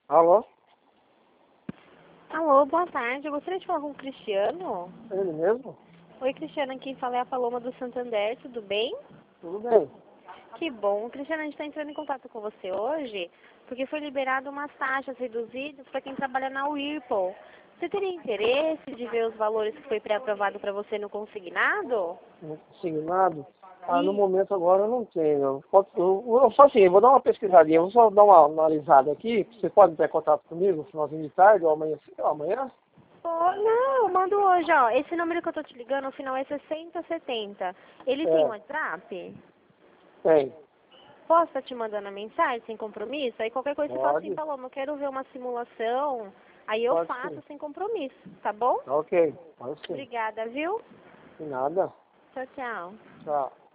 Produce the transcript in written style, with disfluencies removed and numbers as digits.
Alô? Alô, boa tarde. Eu gostaria de falar com o Cristiano. Ele mesmo? Oi, Cristiano. Quem fala é a Paloma do Santander. Tudo bem? Tudo bem. Que bom. Cristiano, a gente está entrando em contato com você hoje porque foi liberado umas taxas reduzidas para quem trabalha na Whirlpool. Você teria interesse de ver os valores que foi pré-aprovado para você no consignado? Consignado? No E momento agora eu não tenho. Só assim, eu vou dar uma pesquisadinha, vou só dar uma analisada aqui. Você pode ter contato comigo no finalzinho de tarde ou amanhã? Amanhã? Não, eu mando hoje, ó. Esse número que eu tô te ligando, o final é 6070. Ele tem É, WhatsApp? tem. Posso estar te mandando a mensagem sem compromisso? Aí qualquer coisa você fala assim, Pode? Paloma, eu quero ver uma simulação. Aí eu Pode faço sim. sem compromisso, tá bom? Tá ok, pode sim. Obrigada, viu? De nada. Tchau, tchau. Tchau.